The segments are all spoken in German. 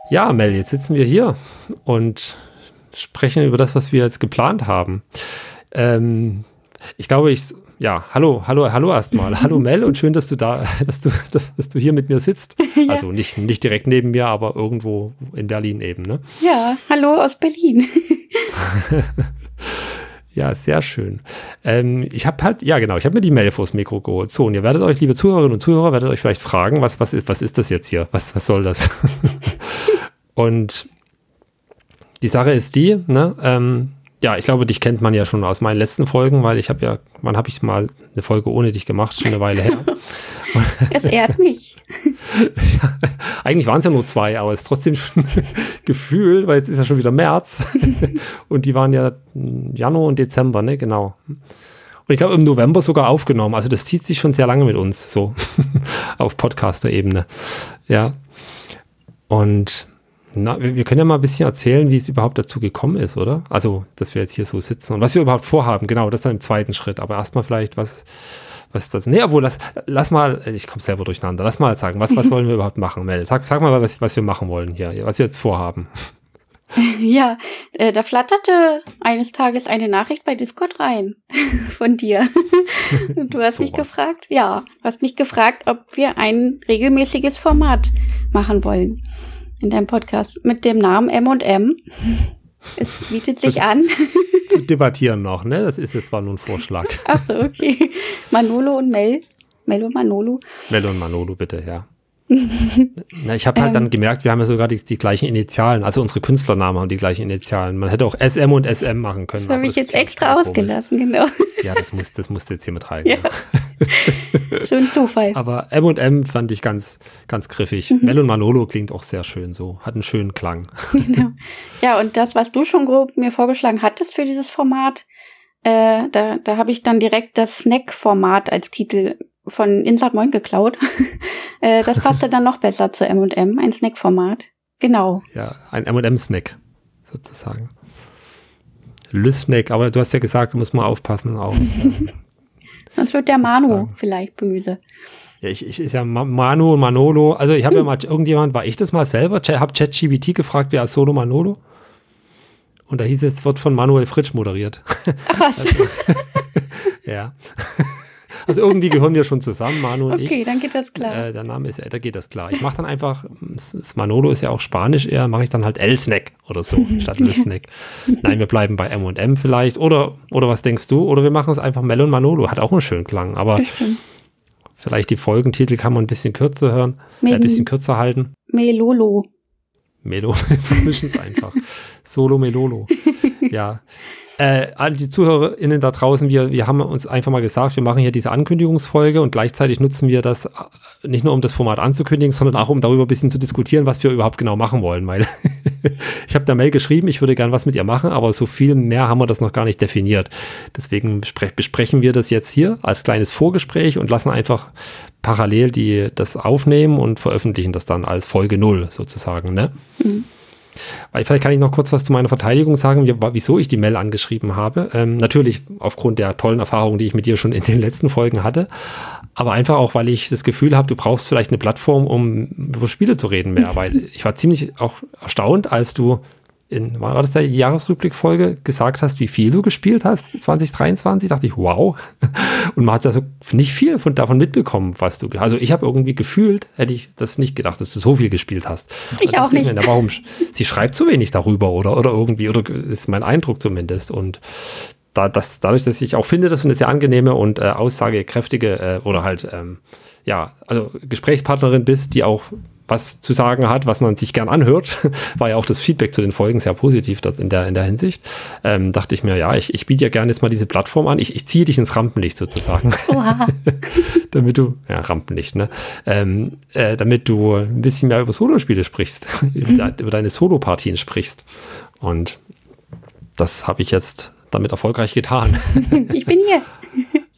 Ja, Mel, jetzt sitzen wir hier und sprechen über das, was wir jetzt geplant haben. Ich glaube, hallo erstmal. Hallo Mel und schön, dass du hier mit mir sitzt. Ja. Also nicht direkt neben mir, aber irgendwo in Berlin eben, ne? Ja, hallo aus Berlin. Ja, sehr schön. Ich habe mir die Mail vors Mikro geholt. So, und ihr werdet euch, liebe Zuhörerinnen und Zuhörer, werdet euch vielleicht fragen, was ist das jetzt hier? Was soll das? Und die Sache ist die, ne, ich glaube, dich kennt man ja schon aus meinen letzten Folgen, weil wann habe ich mal eine Folge ohne dich gemacht? Schon eine Weile her. Es ehrt mich. Ja, eigentlich waren es ja nur 2, aber es ist trotzdem schon ein Gefühl, weil jetzt ist ja schon wieder März und die waren ja Januar und Dezember, ne, genau. Und ich glaube im November sogar aufgenommen, also das zieht sich schon sehr lange mit uns, so auf Podcaster-Ebene, ja. Und wir können ja mal ein bisschen erzählen, wie es überhaupt dazu gekommen ist, oder? Also, dass wir jetzt hier so sitzen und was wir überhaupt vorhaben, genau, das dann im zweiten Schritt, aber erstmal vielleicht was ist das? Nee, obwohl, lass mal, ich komme selber durcheinander. Lass mal sagen, was wollen wir überhaupt machen, Mel? Sag mal, was wir machen wollen hier, was wir jetzt vorhaben. Ja, da flatterte eines Tages eine Nachricht bei Discord rein von dir. Du hast mich gefragt, ob wir ein regelmäßiges Format machen wollen in deinem Podcast mit dem Namen M&M. Es bietet sich an. Zu debattieren noch, ne? Das ist jetzt zwar nur ein Vorschlag. Ach so, okay. Manolo und Mel. Mel und Manolo. Mel und Manolo, bitte, ja. Na, ich habe halt dann gemerkt, wir haben ja sogar die gleichen Initialen, also unsere Künstlernamen haben die gleichen Initialen. Man hätte auch SM und SM machen können. Das habe ich jetzt extra ausgelassen, genau. Ja, das musste jetzt hier mit rein. Ja. Schön Zufall. Aber M&M fand ich ganz, ganz griffig. Mel und Manolo klingt auch sehr schön so, hat einen schönen Klang. Genau. Ja, und das, was du schon grob mir vorgeschlagen hattest für dieses Format, da habe ich dann direkt das Snack-Format als Titel von Insert Moin geklaut. Das passte dann noch besser zu M&M, ein Snack-Format. Genau. Ja, ein M&M-Snack sozusagen. Lüssnack, aber du hast ja gesagt, du musst mal aufpassen auf. Sonst wird der Manu vielleicht böse. Ja, ich ist ja Manu und Manolo. Also ich habe ja mal war ich das mal selber? Habe ChatGPT gefragt, wer ist Solo Manolo? Und da hieß es wird von Manuel Fritsch moderiert. Ach was? Also, ja. Also irgendwie gehören wir schon zusammen, Manu und ich. Okay, dann geht das klar. Der Name ist, da geht das klar. Ich mache dann einfach, das Manolo ist ja auch Spanisch eher, mache ich dann halt El-Snack oder so, statt El-Snack. Nein, wir bleiben bei M&M vielleicht. Oder was denkst du? Oder wir machen es einfach Mel und Manolo. Hat auch einen schönen Klang. Aber vielleicht die Folgentitel kann man ein bisschen kürzer hören, ein bisschen kürzer halten. Melolo. Wir mischen es einfach. Solo Melolo. Ja. All die ZuhörerInnen da draußen, wir haben uns einfach mal gesagt, wir machen hier diese Ankündigungsfolge und gleichzeitig nutzen wir das nicht nur, um das Format anzukündigen, sondern auch, um darüber ein bisschen zu diskutieren, was wir überhaupt genau machen wollen, weil ich habe der Mail geschrieben, ich würde gern was mit ihr machen, aber so viel mehr haben wir das noch gar nicht definiert. Deswegen besprechen wir das jetzt hier als kleines Vorgespräch und lassen einfach parallel das aufnehmen und veröffentlichen das dann als Folge 0 sozusagen, ne? Mhm. Weil vielleicht kann ich noch kurz was zu meiner Verteidigung sagen, wieso ich die Mail angeschrieben habe. Natürlich aufgrund der tollen Erfahrungen, die ich mit dir schon in den letzten Folgen hatte, aber einfach auch, weil ich das Gefühl habe, du brauchst vielleicht eine Plattform, um über Spiele zu reden mehr, weil ich war ziemlich auch erstaunt, als du war das der Jahresrückblickfolge, gesagt hast, wie viel du gespielt hast, 2023, dachte ich, wow. Und man hat ja so nicht viel davon mitbekommen, was du, also ich habe irgendwie gefühlt, hätte ich das nicht gedacht, dass du so viel gespielt hast. Ich auch nicht. Warum? Sie schreibt so wenig darüber oder irgendwie, oder ist mein Eindruck zumindest. Und dadurch, dass ich auch finde, dass du eine sehr angenehme und aussagekräftige oder halt, also Gesprächspartnerin bist, die auch was zu sagen hat, was man sich gern anhört, war ja auch das Feedback zu den Folgen sehr positiv in der Hinsicht. Dachte ich mir, ja, ich biete ja gerne jetzt mal diese Plattform an. Ich ziehe dich ins Rampenlicht sozusagen. Damit du, Rampenlicht, ne? Damit du ein bisschen mehr über Solospiele sprichst, über deine Solopartien sprichst. Und das habe ich jetzt damit erfolgreich getan. Ich bin hier.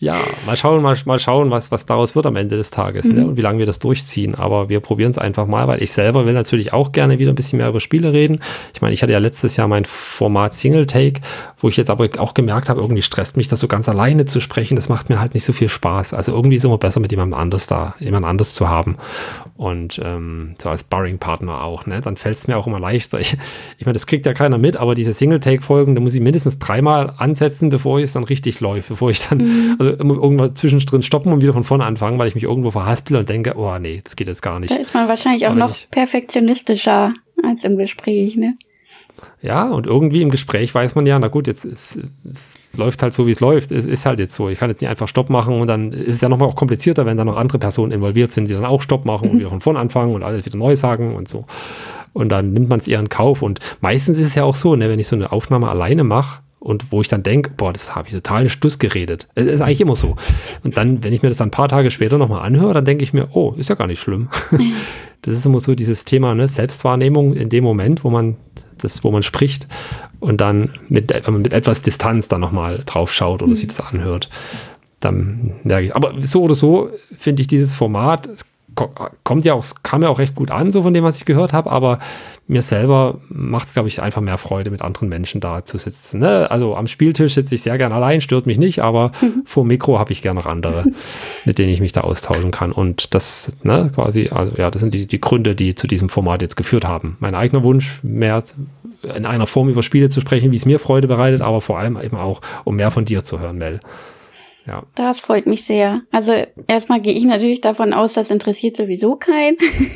Ja, mal schauen, was daraus wird am Ende des Tages, ne? Und wie lange wir das durchziehen. Aber wir probieren es einfach mal, weil ich selber will natürlich auch gerne wieder ein bisschen mehr über Spiele reden. Ich meine, ich hatte ja letztes Jahr mein Format Single Take, wo ich jetzt aber auch gemerkt habe, irgendwie stresst mich das so ganz alleine zu sprechen. Das macht mir halt nicht so viel Spaß. Also irgendwie ist es immer besser, mit jemand anders zu haben. Und so als Sparring-Partner auch, ne? Dann fällt es mir auch immer leichter. Ich meine, das kriegt ja keiner mit, aber diese Single-Take-Folgen, da muss ich mindestens 3-mal ansetzen, bevor es dann richtig läuft, bevor ich dann, also immer irgendwann zwischendrin stoppen und wieder von vorne anfangen, weil ich mich irgendwo verhaspel und denke, oh nee, das geht jetzt gar nicht. Da ist man wahrscheinlich auch noch perfektionistischer als im Gespräch, ne? Ja, und irgendwie im Gespräch weiß man ja, na gut, jetzt es läuft halt so, wie es läuft. Es ist halt jetzt so. Ich kann jetzt nicht einfach Stopp machen und dann ist es ja nochmal auch komplizierter, wenn da noch andere Personen involviert sind, die dann auch Stopp machen und wieder von vorne anfangen und alles wieder neu sagen und so. Und dann nimmt man es eher in Kauf. Und meistens ist es ja auch so, ne, wenn ich so eine Aufnahme alleine mache und wo ich dann denke, boah, das habe ich total Stuss geredet. Es ist eigentlich immer so. Und dann, wenn ich mir das dann ein paar Tage später nochmal anhöre, dann denke ich mir, oh, ist ja gar nicht schlimm. Das ist immer so dieses Thema, ne, Selbstwahrnehmung in dem Moment, wo man spricht und dann mit etwas Distanz dann nochmal drauf schaut oder sich das anhört. Dann merke ich. Aber so oder so finde ich dieses Format, es kam ja auch recht gut an, so von dem, was ich gehört habe, aber mir selber macht es, glaube ich, einfach mehr Freude, mit anderen Menschen da zu sitzen. Ne? Also am Spieltisch sitze ich sehr gern allein, stört mich nicht, aber vor dem Mikro habe ich gerne noch andere, mit denen ich mich da austauschen kann. Und das, ne, quasi, also ja, das sind die Gründe, die zu diesem Format jetzt geführt haben. Mein eigener Wunsch, mehr in einer Form über Spiele zu sprechen, wie es mir Freude bereitet, aber vor allem eben auch, um mehr von dir zu hören, Mel. Ja. Das freut mich sehr. Also erstmal gehe ich natürlich davon aus, das interessiert sowieso keinen.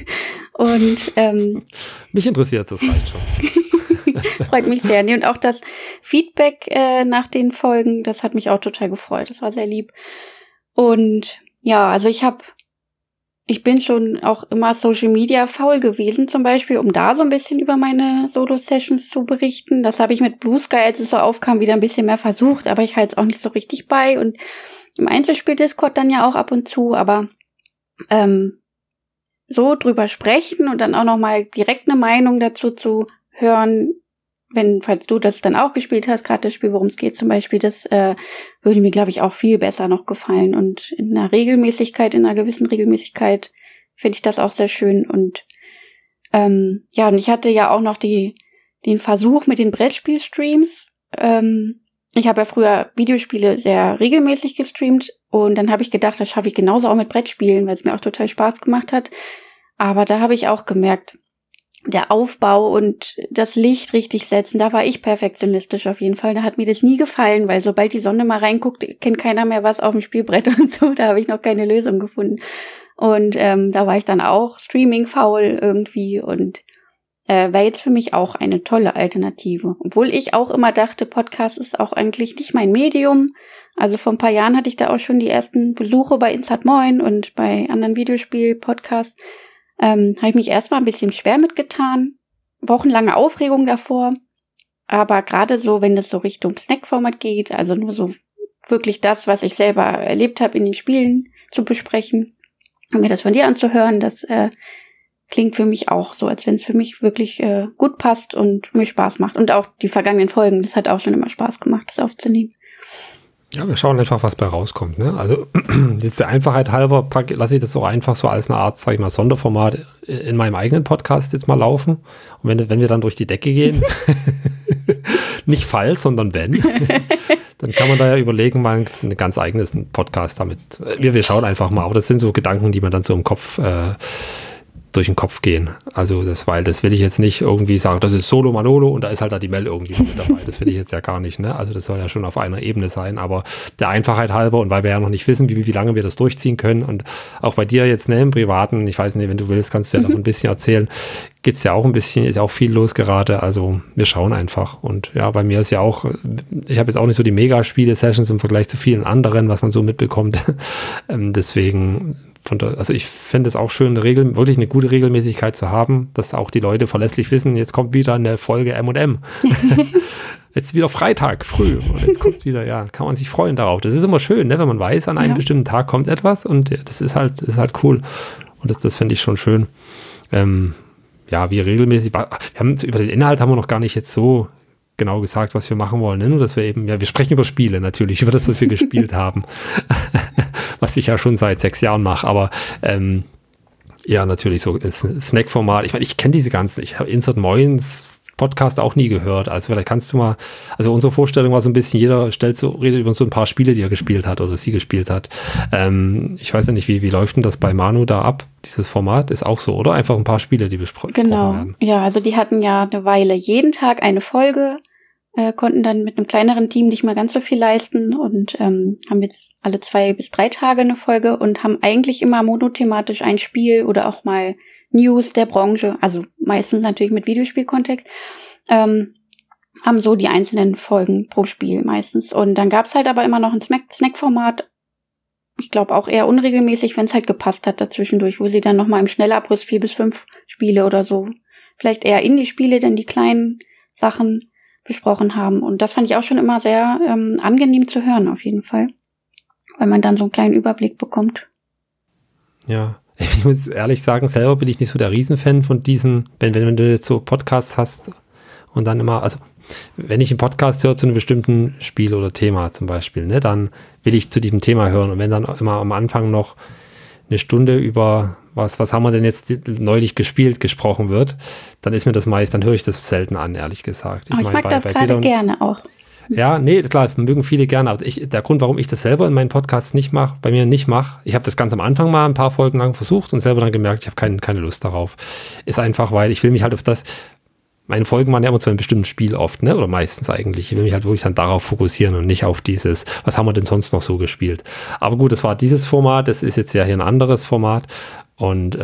Und mich interessiert, das reicht schon. Das freut mich sehr. Und auch das Feedback nach den Folgen, das hat mich auch total gefreut. Das war sehr lieb. Und ja, also ich bin schon auch immer Social Media faul gewesen, zum Beispiel, um da so ein bisschen über meine Solo-Sessions zu berichten. Das habe ich mit Blue Sky, als es so aufkam, wieder ein bisschen mehr versucht, aber ich halte es auch nicht so richtig bei. Und im Einzelspiel-Discord dann ja auch ab und zu, aber so drüber sprechen und dann auch nochmal direkt eine Meinung dazu zu hören, falls du das dann auch gespielt hast, gerade das Spiel, worum es geht zum Beispiel, das würde mir, glaube ich, auch viel besser noch gefallen. Und in einer gewissen Regelmäßigkeit finde ich das auch sehr schön. Und ja, und ich hatte ja auch noch den Versuch mit den Brettspiel-Streams. Ich habe ja früher Videospiele sehr regelmäßig gestreamt und dann habe ich gedacht, das schaffe ich genauso auch mit Brettspielen, weil es mir auch total Spaß gemacht hat. Aber da habe ich auch gemerkt, der Aufbau und das Licht richtig setzen, da war ich perfektionistisch auf jeden Fall. Da hat mir das nie gefallen, weil sobald die Sonne mal reinguckt, kennt keiner mehr was auf dem Spielbrett und so. Da habe ich noch keine Lösung gefunden. Und da war ich dann auch Streaming-faul irgendwie und wäre jetzt für mich auch eine tolle Alternative. Obwohl ich auch immer dachte, Podcast ist auch eigentlich nicht mein Medium. Also vor ein paar Jahren hatte ich da auch schon die ersten Besuche bei Insert Moin und bei anderen Videospiel-Podcasts. Habe ich mich erstmal ein bisschen schwer mitgetan. Wochenlange Aufregung davor. Aber gerade so, wenn es so Richtung Snack-Format geht, also nur so wirklich das, was ich selber erlebt habe in den Spielen zu besprechen und mir das von dir anzuhören, das klingt für mich auch so, als wenn es für mich wirklich gut passt und mir Spaß macht. Und auch die vergangenen Folgen, das hat auch schon immer Spaß gemacht, das aufzunehmen. Ja, wir schauen einfach, was bei rauskommt. Ne? Also jetzt der Einfachheit halber lasse ich das auch einfach so als eine Art, sag ich mal, Sonderformat in meinem eigenen Podcast jetzt mal laufen. Und wenn wir dann durch die Decke gehen, nicht falls, sondern wenn, dann kann man da ja überlegen, mal einen ganz eigenen Podcast damit. Wir schauen einfach mal, aber das sind so Gedanken, die man dann so im Kopf durch den Kopf gehen. Also das will ich jetzt nicht irgendwie sagen, das ist Solo Manolo und da ist halt da die Mel irgendwie mit dabei. Das will ich jetzt ja gar nicht, ne? Also das soll ja schon auf einer Ebene sein, aber der Einfachheit halber und weil wir ja noch nicht wissen, wie lange wir das durchziehen können und auch bei dir jetzt, ne, im Privaten, ich weiß nicht, wenn du willst, kannst du ja davon ein bisschen erzählen, geht's ja auch ein bisschen, ist ja auch viel los gerade, also wir schauen einfach und ja, bei mir ist ja auch, ich habe jetzt auch nicht so die Megaspiele-Sessions im Vergleich zu vielen anderen, was man so mitbekommt, deswegen also ich finde es auch schön, wirklich eine gute Regelmäßigkeit zu haben, dass auch die Leute verlässlich wissen, jetzt kommt wieder eine Folge M&M. Jetzt wieder Freitag früh und jetzt kommt wieder, ja, kann man sich freuen darauf. Das ist immer schön, ne, wenn man weiß, an einem bestimmten Tag kommt etwas und das ist halt cool. Und das finde ich schon schön. Ja, wie regelmäßig, über den Inhalt haben wir noch gar nicht jetzt so genau gesagt, was wir machen wollen. Ne? Nur, dass wir eben, ja, wir sprechen über Spiele natürlich, über das, was wir gespielt haben. Was ich ja schon seit 6 Jahren mache, aber ja, natürlich so Snack-Format. Ich meine, ich kenne diese ganzen, ich habe Insert Moins Podcast auch nie gehört. Also vielleicht kannst du mal, also unsere Vorstellung war so ein bisschen, jeder redet über so ein paar Spiele, die er gespielt hat oder sie gespielt hat. Ich weiß ja nicht, wie läuft denn das bei Manu da ab? Dieses Format ist auch so, oder? Einfach ein paar Spiele, die besprochen werden. Genau, ja, also die hatten ja eine Weile jeden Tag eine Folge, konnten dann mit einem kleineren Team nicht mehr ganz so viel leisten und haben jetzt alle 2 bis 3 Tage eine Folge und haben eigentlich immer monothematisch ein Spiel oder auch mal News der Branche, also meistens natürlich mit Videospielkontext, haben so die einzelnen Folgen pro Spiel meistens. Und dann gab's halt aber immer noch ein Snack-Format, ich glaube auch eher unregelmäßig, wenn es halt gepasst hat dazwischendurch, wo sie dann nochmal im Schnellabriss 4 bis 5 Spiele oder so, vielleicht eher Indie-Spiele, denn die kleinen Sachen besprochen haben. Und das fand ich auch schon immer sehr angenehm zu hören, auf jeden Fall, weil man dann so einen kleinen Überblick bekommt. Ja. Ich muss ehrlich sagen, selber bin ich nicht so der Riesenfan von diesen, wenn du jetzt so Podcasts hast und dann immer, also wenn ich einen Podcast höre zu einem bestimmten Spiel oder Thema zum Beispiel, ne, dann will ich zu diesem Thema hören und wenn dann immer am Anfang noch eine Stunde über was haben wir denn jetzt neulich gespielt, gesprochen wird, dann ist mir das dann höre ich das selten an, ehrlich gesagt. Ich mag das gerade gerne auch. Ja, nee, klar, mögen viele gerne, aber der Grund, warum ich das selber in meinen Podcasts nicht mache, ich habe das ganz am Anfang mal ein paar Folgen lang versucht und selber dann gemerkt, ich habe keine Lust darauf. Ist einfach, weil ich will mich halt auf das, meine Folgen waren ja immer zu einem bestimmten Spiel oft, ne, oder meistens eigentlich. Ich will mich halt wirklich dann darauf fokussieren und nicht auf dieses, was haben wir denn sonst noch so gespielt. Aber gut, das war dieses Format, das ist jetzt ja hier ein anderes Format und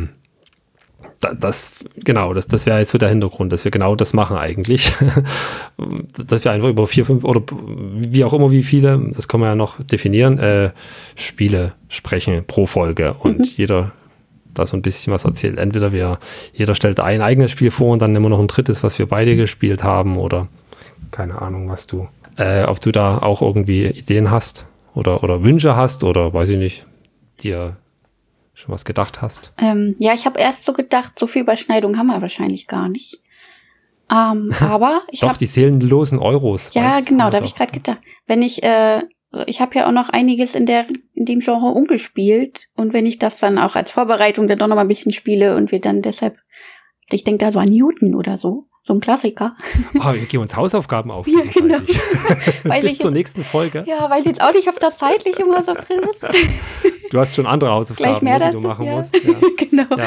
das wäre jetzt so der Hintergrund, dass wir genau das machen eigentlich. Dass wir einfach über 4, 5 oder wie auch immer wie viele, das kann man ja noch definieren, Spiele sprechen pro Folge und jeder da so ein bisschen was erzählt. Entweder jeder stellt ein eigenes Spiel vor und dann immer noch ein drittes, was wir beide gespielt haben oder keine Ahnung, ob du da auch irgendwie Ideen hast oder Wünsche hast oder weiß ich nicht, dir schon was gedacht hast? Ja, ich habe erst so gedacht, so viel Überschneidung haben wir wahrscheinlich gar nicht. Aber die seelenlosen Euros. Ja, genau, da habe ich gerade gedacht. Wenn ich habe ja auch noch einiges in dem Genre umgespielt und wenn ich das dann auch als Vorbereitung dann doch noch mal ein bisschen spiele und wir dann deshalb, ich denke da so an Newton oder so ein Klassiker. Oh, wir geben uns Hausaufgaben auf. Ja, genau. Bis zur nächsten Folge. Ja, weiß jetzt auch nicht, ob das zeitlich immer so drin ist. Du hast schon andere Hausaufgaben, die du machen musst. Ja. Genau.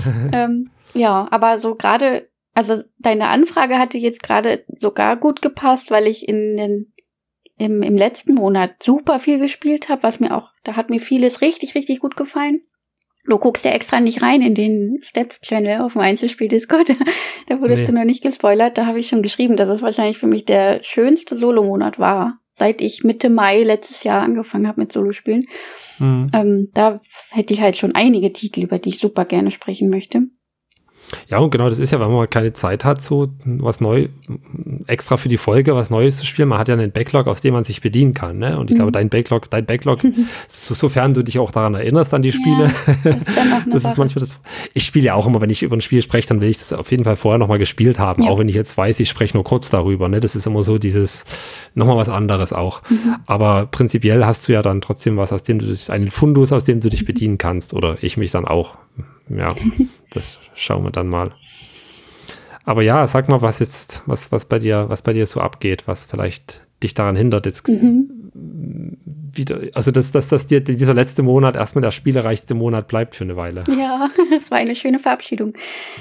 Ja. Aber so gerade, also deine Anfrage hatte jetzt gerade sogar gut gepasst, weil ich im letzten Monat super viel gespielt habe, da hat mir vieles richtig, richtig gut gefallen. Du guckst ja extra nicht rein in den Stats-Channel auf dem Einzelspiel-Discord. Da wurdest du noch nicht gespoilert. Da habe ich schon geschrieben, dass es wahrscheinlich für mich der schönste Solo-Monat war, seit ich Mitte Mai letztes Jahr angefangen habe mit Solospielen. Da hätte ich halt schon einige Titel, über die ich super gerne sprechen möchte. Ja, und genau, das ist ja, wenn man mal keine Zeit hat, so was neu, extra für die Folge was Neues zu spielen. Man hat ja einen Backlog, aus dem man sich bedienen kann, ne? Und ich glaube, dein Backlog, sofern du dich auch daran erinnerst an die Spiele. Ja, das ist dann auch eine Sache. Manchmal ich spiele ja auch immer, wenn ich über ein Spiel spreche, dann will ich das auf jeden Fall vorher nochmal gespielt haben, auch wenn ich jetzt weiß, ich spreche nur kurz darüber, ne? Das ist immer so dieses, nochmal was anderes auch. Aber prinzipiell hast du ja dann trotzdem was, einen Fundus, aus dem du dich bedienen kannst, oder ich mich dann auch. Ja, das schauen wir dann mal. Aber ja, sag mal, was bei dir so abgeht, was vielleicht dich daran hindert, jetzt wieder, also dass dir dieser letzte Monat erstmal der spielereichste Monat bleibt für eine Weile. Ja, das war eine schöne Verabschiedung.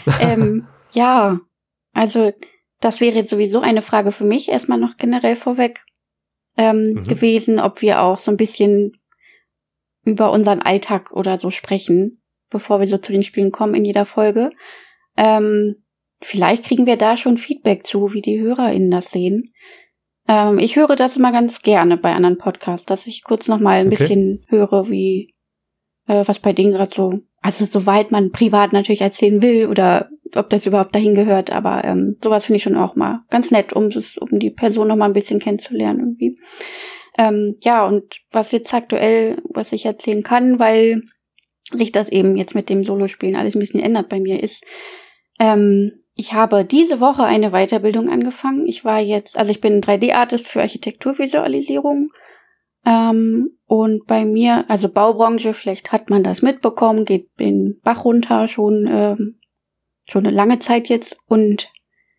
Ja, also das wäre jetzt sowieso eine Frage für mich erstmal noch generell vorweg gewesen, ob wir auch so ein bisschen über unseren Alltag oder so sprechen, bevor wir so zu den Spielen kommen in jeder Folge. Vielleicht kriegen wir da schon Feedback zu, wie die HörerInnen das sehen. Ich höre das immer ganz gerne bei anderen Podcasts, dass ich kurz noch mal ein bisschen höre, wie was bei denen gerade so, also soweit man privat natürlich erzählen will oder ob das überhaupt dahin gehört, aber sowas finde ich schon auch mal ganz nett, um die Person noch mal ein bisschen kennenzulernen irgendwie. Ja, und was jetzt aktuell, was ich erzählen kann, weil sich das eben jetzt mit dem Solospielen alles ein bisschen ändert bei mir, ist, ich habe diese Woche eine Weiterbildung angefangen. Ich bin 3D-Artist für Architekturvisualisierung. Und bei mir, also Baubranche, vielleicht hat man das mitbekommen, geht den Bach runter, schon eine lange Zeit jetzt. Und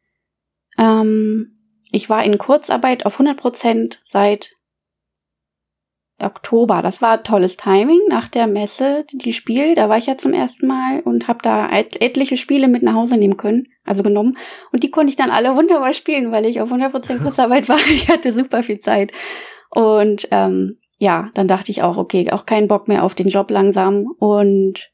ich war in Kurzarbeit auf 100% seit Oktober. Das war tolles Timing nach der Messe, da war ich ja zum ersten Mal und habe da etliche Spiele mit nach Hause genommen. Und die konnte ich dann alle wunderbar spielen, weil ich auf 100% Kurzarbeit war. Ich hatte super viel Zeit. Und dann dachte ich auch, okay, auch keinen Bock mehr auf den Job langsam und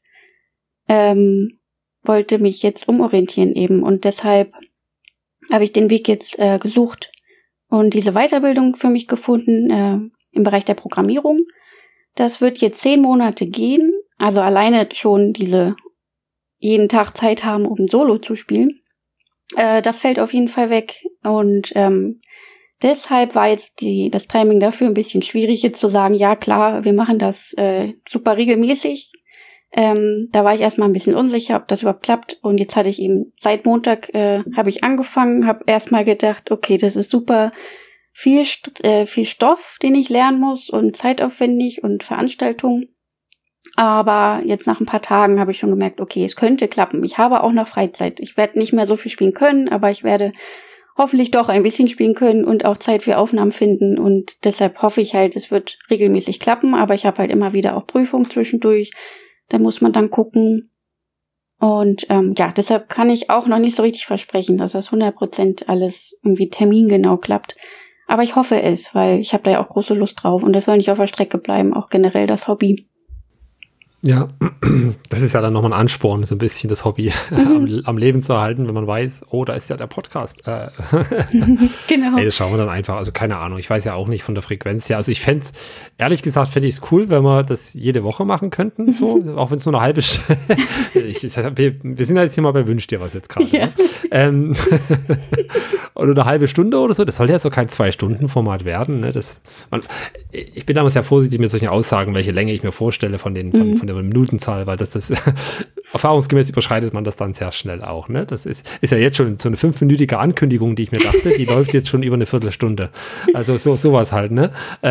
wollte mich jetzt umorientieren eben. Und deshalb habe ich den Weg jetzt gesucht und diese Weiterbildung für mich gefunden, im Bereich der Programmierung. Das wird jetzt 10 Monate gehen, also alleine schon jeden Tag Zeit haben, um Solo zu spielen. Das fällt auf jeden Fall weg und deshalb war jetzt das Timing dafür ein bisschen schwierig, jetzt zu sagen, ja klar, wir machen das super regelmäßig. Da war ich erstmal ein bisschen unsicher, ob das überhaupt klappt. Und jetzt hatte ich eben seit Montag habe ich angefangen, habe erstmal gedacht, okay, das ist super viel Stoff, den ich lernen muss und zeitaufwendig und Veranstaltungen. Aber jetzt nach ein paar Tagen habe ich schon gemerkt, okay, es könnte klappen. Ich habe auch noch Freizeit. Ich werde nicht mehr so viel spielen können, aber ich werde hoffentlich doch ein bisschen spielen können und auch Zeit für Aufnahmen finden. Und deshalb hoffe ich halt, es wird regelmäßig klappen. Aber ich habe halt immer wieder auch Prüfungen zwischendurch. Da muss man dann gucken. Und deshalb kann ich auch noch nicht so richtig versprechen, dass das 100% alles irgendwie termingenau klappt. Aber ich hoffe es, weil ich habe da ja auch große Lust drauf und das soll nicht auf der Strecke bleiben, auch generell das Hobby. Ja, das ist ja dann nochmal ein Ansporn, so ein bisschen das Hobby am Leben zu erhalten, wenn man weiß, oh, da ist ja der Podcast. Genau. Das schauen wir dann einfach, also keine Ahnung, ich weiß ja auch nicht von der Frequenz her. Also ehrlich gesagt, fände ich es cool, wenn wir das jede Woche machen könnten, so, auch wenn es nur eine halbe Stunde wir sind ja jetzt hier mal bei Wünsch dir was jetzt gerade. Ja. Ne? Oder eine halbe Stunde oder so, das soll ja so kein 2-Stunden-Format werden. Ne? Ich bin damals sehr vorsichtig mit solchen Aussagen, welche Länge ich mir vorstelle von der Minutenzahl, weil das erfahrungsgemäß überschreitet man das dann sehr schnell auch. Ne? Das ist ja jetzt schon so eine 5-minütige Ankündigung, die ich mir dachte, die läuft jetzt schon über eine Viertelstunde. Also sowas halt, ne?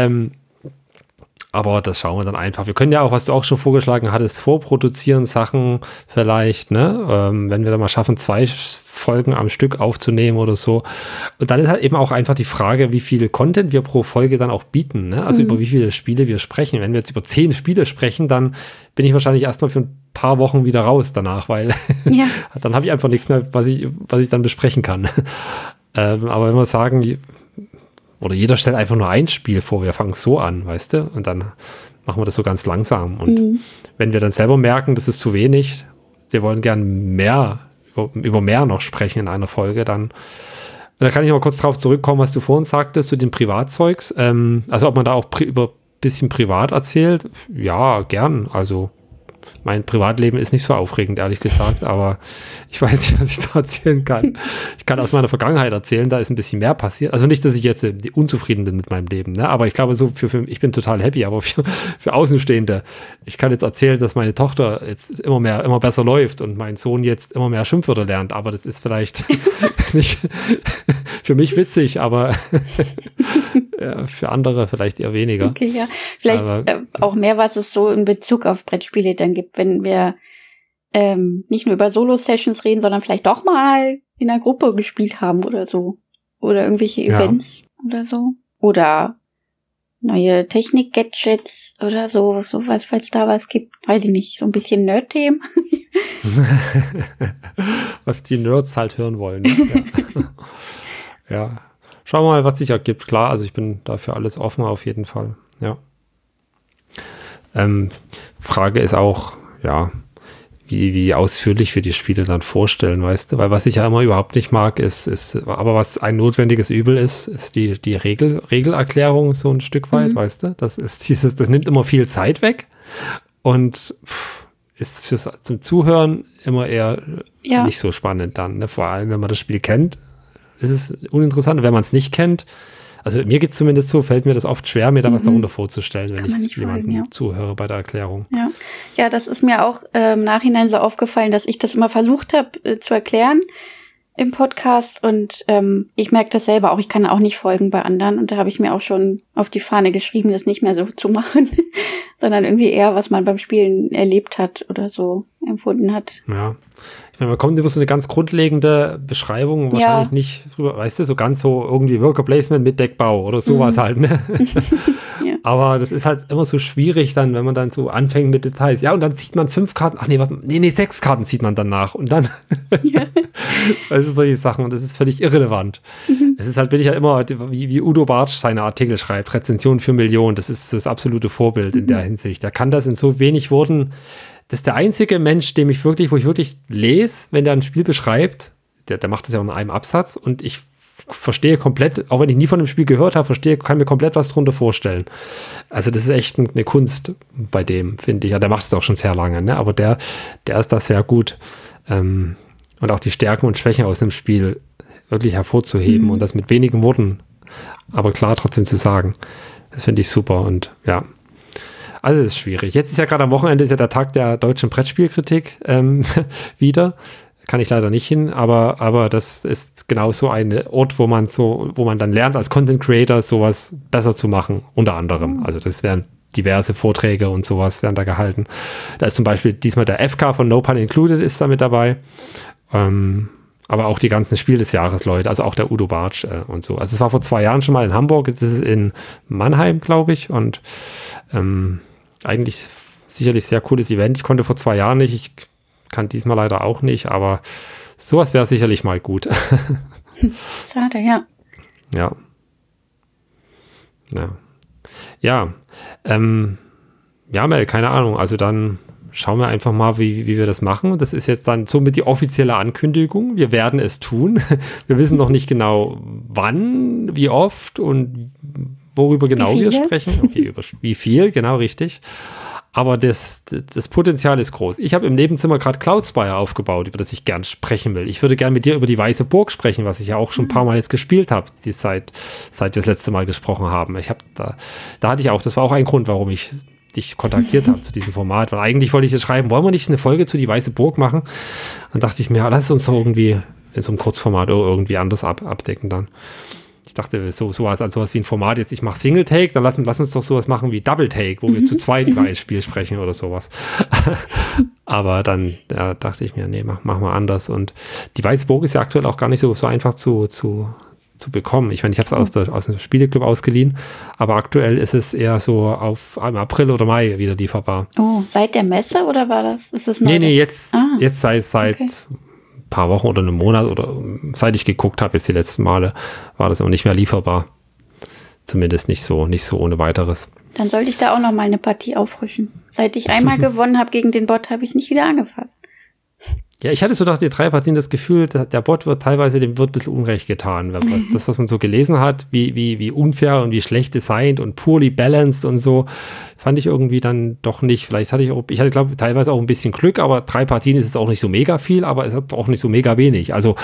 Aber das schauen wir dann einfach. Wir können ja auch, was du auch schon vorgeschlagen hattest, vorproduzieren Sachen vielleicht, ne? Wenn wir dann mal schaffen, 2 Folgen am Stück aufzunehmen oder so. Und dann ist halt eben auch einfach die Frage, wie viel Content wir pro Folge dann auch bieten, ne? Also über wie viele Spiele wir sprechen. Wenn wir jetzt über 10 Spiele sprechen, dann bin ich wahrscheinlich erstmal für ein paar Wochen wieder raus danach, weil dann habe ich einfach nichts mehr, was ich dann besprechen kann. Aber wenn wir sagen, oder jeder stellt einfach nur ein Spiel vor, wir fangen so an, weißt du? Und dann machen wir das so ganz langsam. Und wenn wir dann selber merken, das ist zu wenig, wir wollen gern über mehr noch sprechen in einer Folge, dann da kann ich mal kurz drauf zurückkommen, was du vorhin sagtest, zu den Privatzeugs. Also ob man da auch über ein bisschen privat erzählt, ja, gern. Also mein Privatleben ist nicht so aufregend, ehrlich gesagt, aber ich weiß nicht, was ich da erzählen kann. Ich kann aus meiner Vergangenheit erzählen, da ist ein bisschen mehr passiert. Also nicht, dass ich jetzt unzufrieden bin mit meinem Leben, ne? Aber ich glaube, so ich bin total happy, aber für Außenstehende, ich kann jetzt erzählen, dass meine Tochter jetzt immer besser läuft und mein Sohn jetzt immer mehr Schimpfwörter lernt, aber das ist vielleicht nicht für mich witzig, aber ja, für andere vielleicht eher weniger. Okay, ja. Vielleicht auch mehr, was es so in Bezug auf Brettspiele dann gibt, wenn wir nicht nur über Solo-Sessions reden, sondern vielleicht doch mal in einer Gruppe gespielt haben oder so. Oder irgendwelche Events oder so. Oder neue Technik-Gadgets oder sowas, falls da was gibt. Weiß ich nicht, so ein bisschen Nerd-Themen. Was die Nerds halt hören wollen. Ne? Ja. Schauen wir mal, was sich ergibt. Klar, also ich bin dafür alles offen auf jeden Fall. Ja. Frage ist auch, ja, wie ausführlich wir die Spiele dann vorstellen, weißt du? Weil was ich ja immer überhaupt nicht mag, aber was ein notwendiges Übel ist die Regelerklärung so ein Stück weit, weißt du? Das nimmt immer viel Zeit weg und ist zum Zuhören immer eher nicht so spannend dann, ne? Vor allem, wenn man das Spiel kennt, ist es uninteressant. Wenn man es nicht kennt, also mir geht es zumindest so, fällt mir das oft schwer, mir da was darunter vorzustellen, wenn ich jemandem zuhöre bei der Erklärung. Ja, das ist mir auch im Nachhinein so aufgefallen, dass ich das immer versucht habe zu erklären. im Podcast und ich merke das selber auch. Ich kann auch nicht folgen bei anderen und da habe ich mir auch schon auf die Fahne geschrieben, das nicht mehr so zu machen, sondern irgendwie eher, was man beim Spielen erlebt hat oder so empfunden hat. Ja, ich meine, man kommt über so eine ganz grundlegende Beschreibung wahrscheinlich nicht drüber, weißt du, so ganz so irgendwie Worker Placement mit Deckbau oder sowas halt, ne? Ja. Aber das ist halt immer so schwierig dann, wenn man dann so anfängt mit Details. Ja, und dann zieht man 5 Karten, 6 Karten zieht man danach und dann also solche Sachen und das ist völlig irrelevant. Es ist halt, bin ich ja immer, wie Udo Bartsch seine Artikel schreibt, Rezension für Millionen, das ist das absolute Vorbild in der Hinsicht. Der kann das in so wenig Worten. Das ist der einzige Mensch, wo ich wirklich lese, wenn der ein Spiel beschreibt, der macht das ja auch in einem Absatz und ich verstehe komplett, auch wenn ich nie von dem Spiel gehört habe, kann mir komplett was drunter vorstellen. Also das ist echt eine Kunst bei dem, finde ich. Ja, der macht es auch schon sehr lange, ne? Aber der ist da sehr gut. Und auch die Stärken und Schwächen aus dem Spiel wirklich hervorzuheben und das mit wenigen Worten, aber klar trotzdem zu sagen. Das finde ich super und ja. Also das ist schwierig. Jetzt ist ja gerade am Wochenende ist ja der Tag der deutschen Brettspielkritik wieder. Kann ich leider nicht hin, aber das ist genau so ein Ort, wo man dann lernt, als Content Creator sowas besser zu machen, unter anderem. Also das werden diverse Vorträge und sowas werden da gehalten. Da ist zum Beispiel diesmal der FK von No Pun Included ist da mit dabei. Aber auch die ganzen Spiel des Jahres Leute, also auch der Udo Bartsch und so. Also es war vor 2 Jahren schon mal in Hamburg, jetzt ist es in Mannheim, glaube ich, und eigentlich sicherlich sehr cooles Event. Ich konnte vor 2 Jahren nicht, ich kann diesmal leider auch nicht, aber sowas wäre sicherlich mal gut. Schade, ja. Ja, Mel, keine Ahnung, also dann schauen wir einfach mal, wie wir das machen. Das ist jetzt dann somit die offizielle Ankündigung. Wir werden es tun. Wir wissen noch nicht genau, wann, wie oft und worüber genau wir sprechen. Okay, über wie viel, genau, richtig. Aber das Potenzial ist groß. Ich habe im Nebenzimmer gerade Cloudspire aufgebaut, über das ich gern sprechen will. Ich würde gern mit dir über die Weiße Burg sprechen, was ich ja auch schon ein paar Mal jetzt gespielt habe, seit wir das letzte Mal gesprochen haben. Da hatte ich auch, das war auch ein Grund, warum ich dich kontaktiert habe zu diesem Format, weil eigentlich wollte ich das schreiben, wollen wir nicht eine Folge zu die Weiße Burg machen? Dann dachte ich mir, lass uns doch irgendwie in so einem Kurzformat irgendwie anders abdecken dann. Ich dachte, sowas wie ein Format, jetzt ich mache Single-Take, dann lass uns doch sowas machen wie Double-Take, wo wir zu zweit über ein Spiel sprechen oder sowas. Aber dann dachte ich mir, nee, mach mal anders. Und die Weiße Burg ist ja aktuell auch gar nicht so einfach zu bekommen. Ich meine, ich habe es aus dem Spieleklub ausgeliehen, aber aktuell ist es eher so im April oder Mai wieder lieferbar. Oh, seit der Messe oder war das? Ist es nee, jetzt seit ein paar Wochen oder einem Monat oder seit ich geguckt habe, jetzt die letzten Male, war das auch nicht mehr lieferbar. Zumindest nicht so ohne weiteres. Dann sollte ich da auch noch mal eine Partie auffrischen. Seit ich einmal gewonnen habe gegen den Bot, habe ich es nicht wieder angefasst. Ja, ich hatte so nach den 3 Partien das Gefühl, der Bot dem wird ein bisschen Unrecht getan. Was man so gelesen hat, wie unfair und wie schlecht designt und poorly balanced und so, fand ich irgendwie dann doch nicht. Vielleicht hatte ich hatte, glaube ich, teilweise auch ein bisschen Glück, aber 3 Partien ist es auch nicht so mega viel, aber es hat auch nicht so mega wenig. Also,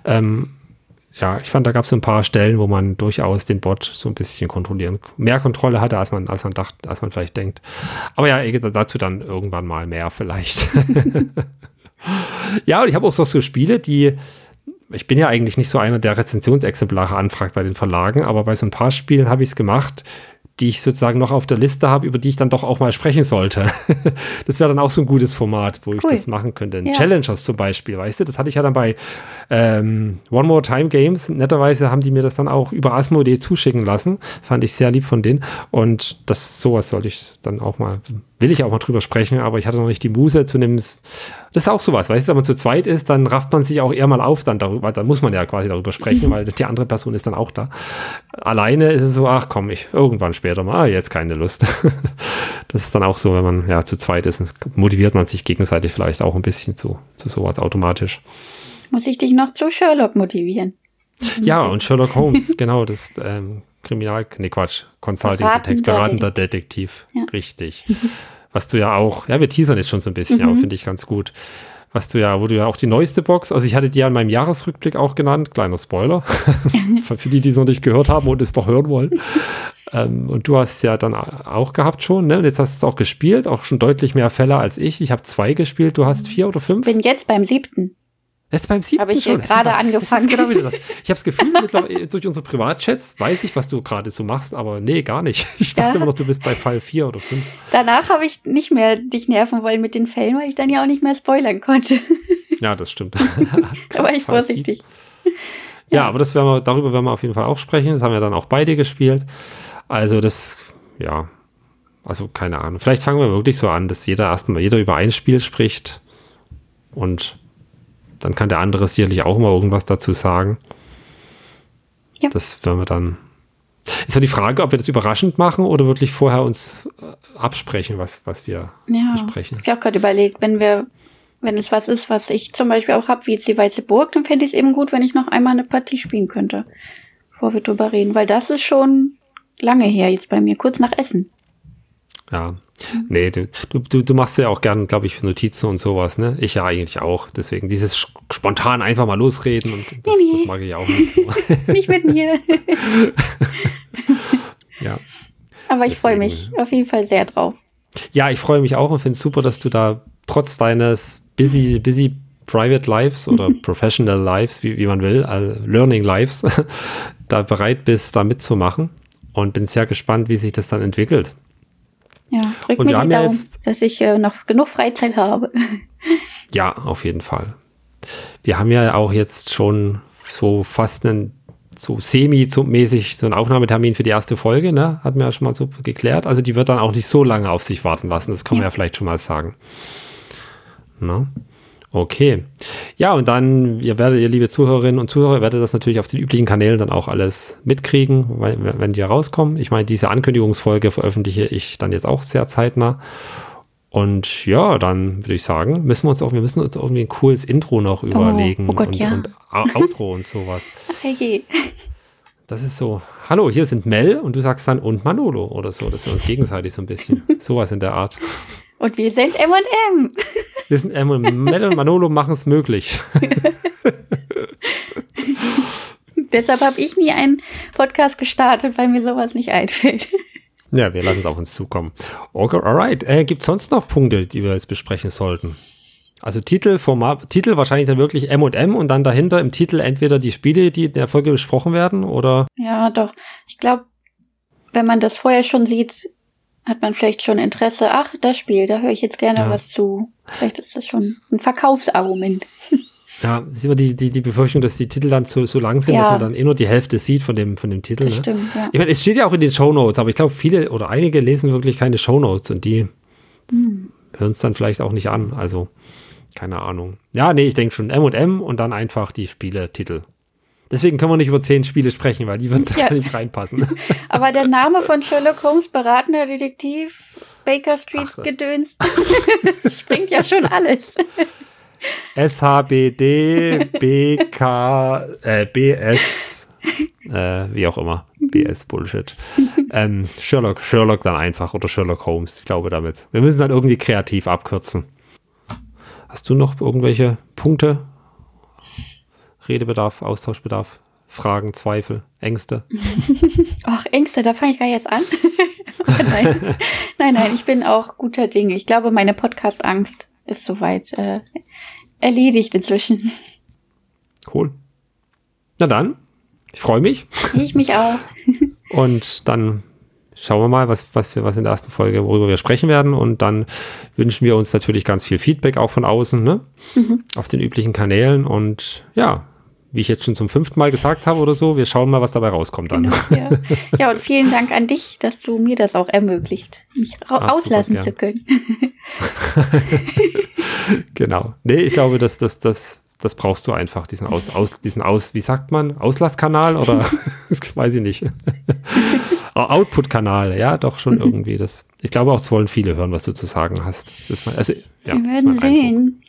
ich fand, da gab es so ein paar Stellen, wo man durchaus den Bot so ein bisschen mehr Kontrolle hatte, als man vielleicht denkt. Aber ja, dazu dann irgendwann mal mehr vielleicht. Ja, und ich habe auch so Spiele, ich bin ja eigentlich nicht so einer, der Rezensionsexemplare anfragt bei den Verlagen, aber bei so ein paar Spielen habe ich es gemacht, die ich sozusagen noch auf der Liste habe, über die ich dann doch auch mal sprechen sollte. Das wäre dann auch so ein gutes Format, wo ich das machen könnte. Ja. Challengers zum Beispiel, weißt du, das hatte ich ja dann bei One More Time Games. Netterweise haben die mir das dann auch über Asmodee zuschicken lassen. Fand ich sehr lieb von denen. Und sowas sollte ich dann auch mal, will ich auch mal drüber sprechen, aber ich hatte noch nicht die Muße zu nehmen. Das ist auch sowas, weißt du, wenn man zu zweit ist, dann rafft man sich auch eher mal auf dann darüber, dann muss man ja quasi darüber sprechen, weil die andere Person ist dann auch da. Alleine ist es so, ach komm, irgendwann später mal, jetzt keine Lust. Das ist dann auch so, wenn man zu zweit ist, motiviert man sich gegenseitig vielleicht auch ein bisschen zu sowas automatisch. Muss ich dich noch zu Sherlock motivieren? Ja, und Sherlock Holmes, genau, das beratender Detektiv, ja. Richtig. Was du ja auch, wir teasern jetzt schon so ein bisschen, aber finde ich ganz gut. Wo du ja auch die neueste Box, also ich hatte die ja in meinem Jahresrückblick auch genannt, kleiner Spoiler, für die es noch nicht gehört haben und es doch hören wollen. Und du hast ja dann auch gehabt schon, ne? Und jetzt hast du es auch gespielt, auch schon deutlich mehr Fälle als ich. Ich habe 2 gespielt, du hast 4 oder 5? Bin jetzt beim 7. Jetzt beim 7. Habe ich schon. gerade angefangen. Das ist genau wieder das. Ich habe das Gefühl, mittlerweile durch unsere Privatchats weiß ich, was du gerade so machst, aber nee, gar nicht. Ich dachte immer noch, du bist bei Fall 4 oder 5. Danach habe ich nicht mehr dich nerven wollen mit den Fällen, weil ich dann ja auch nicht mehr spoilern konnte. Ja, das stimmt. Da war ich vorsichtig. Ja, aber darüber werden wir auf jeden Fall auch sprechen. Das haben wir dann auch beide gespielt. Also also keine Ahnung. Vielleicht fangen wir wirklich so an, dass jeder über ein Spiel spricht und dann kann der andere sicherlich auch mal irgendwas dazu sagen. Ja. Das werden wir dann. Ist ja die Frage, ob wir das überraschend machen oder wirklich vorher uns absprechen, was wir besprechen. Ich habe auch gerade überlegt, wenn es was ist, was ich zum Beispiel auch habe, wie jetzt die Weiße Burg, dann fände ich es eben gut, wenn ich noch einmal eine Partie spielen könnte, bevor wir drüber reden. Weil das ist schon lange her jetzt bei mir, kurz nach Essen. Ja, nee, du machst ja auch gern, glaube ich, Notizen und sowas, ne? Ich ja eigentlich auch. Deswegen dieses spontan einfach mal losreden und das mag ich auch nicht so. Nicht mit mir. Ja. Aber ich freue mich auf jeden Fall sehr drauf. Ja, ich freue mich auch und finde es super, dass du da trotz deines busy Private Lives oder Professional Lives, wie man will, also Learning Lives, da bereit bist, da mitzumachen und bin sehr gespannt, wie sich das dann entwickelt. Ja, drück mir die Daumen, dass ich noch genug Freizeit habe. Ja, auf jeden Fall. Wir haben ja auch jetzt schon so fast mäßig so einen Aufnahmetermin für die erste Folge, ne? Hatten wir ja schon mal so geklärt. Also die wird dann auch nicht so lange auf sich warten lassen. Das kann man ja vielleicht schon mal sagen. Na? Okay. Ja, und dann, ihr liebe Zuhörerinnen und Zuhörer, werdet das natürlich auf den üblichen Kanälen dann auch alles mitkriegen, wenn die rauskommen. Ich meine, diese Ankündigungsfolge veröffentliche ich dann jetzt auch sehr zeitnah. Und ja, dann würde ich sagen, müssen wir uns irgendwie ein cooles Intro noch überlegen. Oh Gott, und Outro und sowas. Okay. Das ist so, hallo, hier sind Mel und du sagst dann und Manolo oder so, dass wir uns gegenseitig so ein bisschen, sowas in der Art. Und wir sind M&M. Wir sind M&M. Mel und Manolo machen es möglich. Deshalb habe ich nie einen Podcast gestartet, weil mir sowas nicht einfällt. Ja, wir lassen es auf uns zukommen. Okay, alright. Gibt es sonst noch Punkte, die wir jetzt besprechen sollten? Also Titel wahrscheinlich dann wirklich M&M und dann dahinter im Titel entweder die Spiele, die in der Folge besprochen werden, oder? Ja, doch. Ich glaube, wenn man das vorher schon sieht, hat man vielleicht schon Interesse. Ach, das Spiel, da höre ich jetzt gerne was zu. Vielleicht ist das schon ein Verkaufsargument. Ja, das ist immer die Befürchtung, dass die Titel dann so lang sind, dass man dann nur die Hälfte sieht von dem Titel. Das stimmt, ja. Ich meine, es steht ja auch in den Shownotes, aber ich glaube, viele oder einige lesen wirklich keine Shownotes und die hören es dann vielleicht auch nicht an. Also, keine Ahnung. Ja, nee, ich denke schon M&M und dann einfach die Spieletitel. Deswegen können wir nicht über 10 Spiele sprechen, weil die würden da nicht reinpassen. Aber der Name von Sherlock Holmes, beratender Detektiv, Baker Street Gedöns, das springt ja schon alles. SHBD, BK, BS, wie auch immer. BS Bullshit. Sherlock dann einfach oder Sherlock Holmes, ich glaube damit. Wir müssen dann irgendwie kreativ abkürzen. Hast du noch irgendwelche Punkte? Redebedarf, Austauschbedarf, Fragen, Zweifel, Ängste? Ach, Ängste, da fange ich gar jetzt an. Nein, ich bin auch guter Dinge. Ich glaube, meine Podcast-Angst ist soweit erledigt inzwischen. Cool. Na dann, ich freue mich. Ich mich auch. Und dann schauen wir mal, was in der ersten Folge, worüber wir sprechen werden. Und dann wünschen wir uns natürlich ganz viel Feedback auch von außen, ne? Auf den üblichen Kanälen. Und ja, wie ich jetzt schon zum 5. Mal gesagt habe oder so, wir schauen mal, was dabei rauskommt dann. Genau, ja, und vielen Dank an dich, dass du mir das auch ermöglicht, mich auslassen zu können. Genau. Nee, ich glaube, das brauchst du einfach, wie sagt man, Auslasskanal oder das weiß ich nicht. Output-Kanal, ja, doch schon irgendwie. Ich glaube auch, es wollen viele hören, was du zu sagen hast. Wir werden sehen.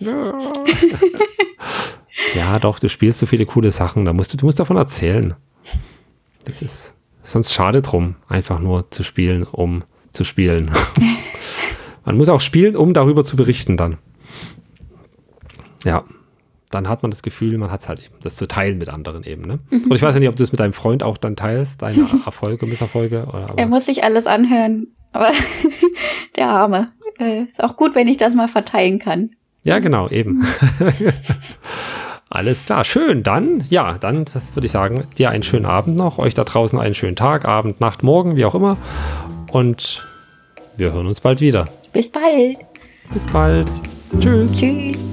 Ja, doch, du spielst so viele coole Sachen, du musst davon erzählen. Das ist sonst schade drum, einfach nur zu spielen, um zu spielen. Man muss auch spielen, um darüber zu berichten dann. Ja, dann hat man das Gefühl, man hat es halt eben, das zu teilen mit anderen eben, ne? Und ich weiß ja nicht, ob du es mit deinem Freund auch dann teilst, deine Erfolge, Misserfolge. Er muss sich alles anhören, aber der Arme. Ist auch gut, wenn ich das mal verteilen kann. Ja, genau, eben. Alles klar, schön. Dann, das würde ich sagen, dir einen schönen Abend noch, euch da draußen einen schönen Tag, Abend, Nacht, Morgen, wie auch immer. Und wir hören uns bald wieder. Bis bald. Bis bald. Tschüss. Tschüss.